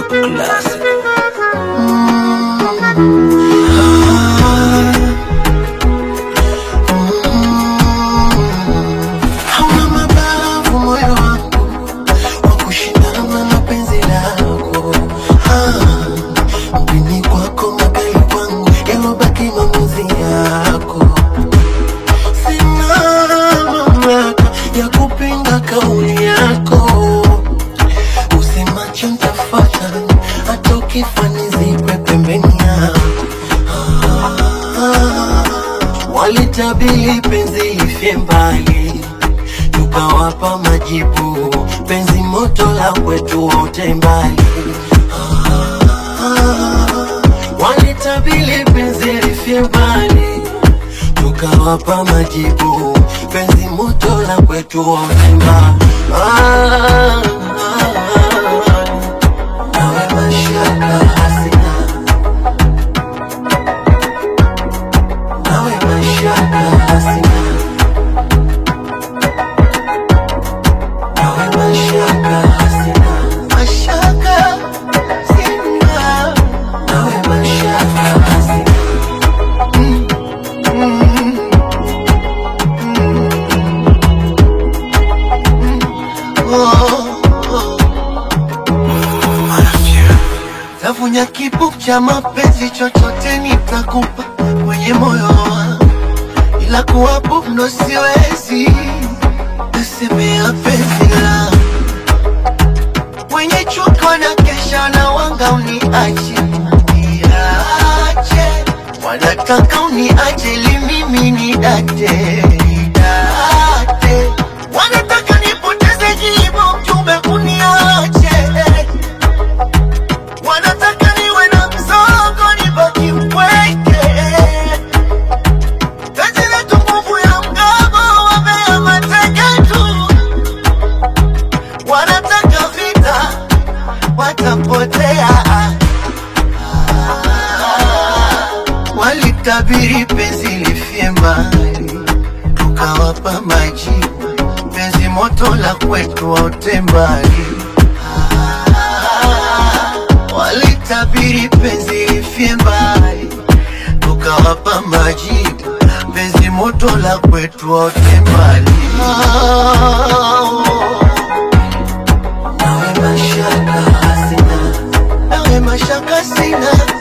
Classic. Hauna mabavu moyo wangu wa kushindana na penzi lako. Mpini kwako makali kwangu, yalobaki maamuzi yako. Sina mamlaka ya kupinga kauli yako. Usemacho nitafuata, hata ukifanya zikwe pembeni yako. Walitabiri penzi lifie mbali, tukawapa majibu. Penzi moto la kwetu wote mbali. Walitabiri penzi lifie mbali, tukawapa majibu. Penzi moto la kwetu wote mbali. Nawe mashaka hasina, nawe mashaka hasina, nawe mashaka hasina, mashaka sina, nawe mashaka hasina. Tafunya kipu cha mapenzi, chochote nitakupa kwenye moyo wangu, ila kuwapo ndo siwezi. Nasemea penzi langu wenye chuko na kesha na wanga uniache, uniache. Wanataka uniache li mimi nidate, nidate. Wanataka nipoteze jibu mjumbe uniache. Wanataka niwe na mzogo nibaki mpweke. Tajile tukufu ya mgabo wamea mateke tu. Wanataka vita, watapotea. Walitabiri penzi lifie mbali, tukawapa majibu. Penzi moto la kwetu wote mbali. Walitabiri penzi lifie mbali, tukawapa majibu. Penzi moto la kwetu wote mbali. Nawe mashaka hasina, nawe mashaka sina,